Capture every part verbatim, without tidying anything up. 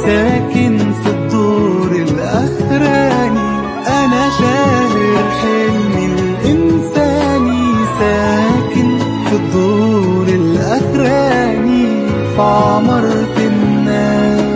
ساكن في الدور الأخراني، أنا شاهر حلمي الإنساني، ساكن في الدور الأخراني في عمارة الناس.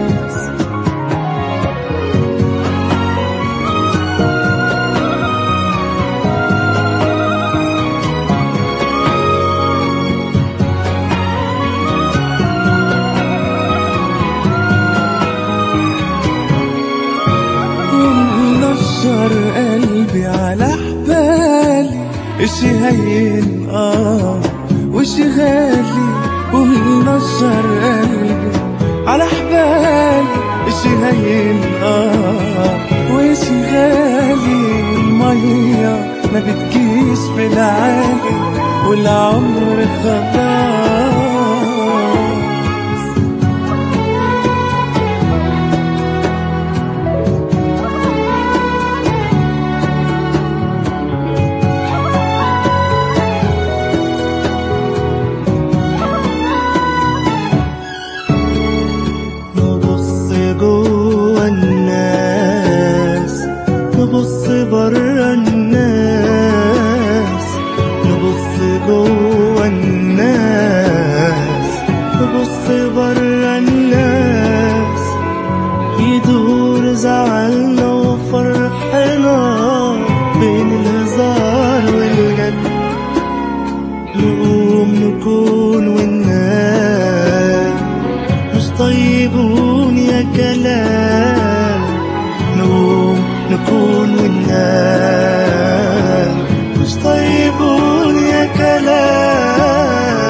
ومنشر قلبي على حبالي، اشي هين اه واشي غالي. ومنشر قلبي على حبالي، اشي هين اه واشي غالي. المية ما بتجيش في العالي والعمر خلاص. جوا الناس نبص برا الناس، نبص جوا الناس نبص برا الناس. يدور زعلنا وفرحنا بين الهزار والجد، نقوم نكون والناس مش طيبون يا كلام. نقوم نكون والناس مش طيبون يا كلام.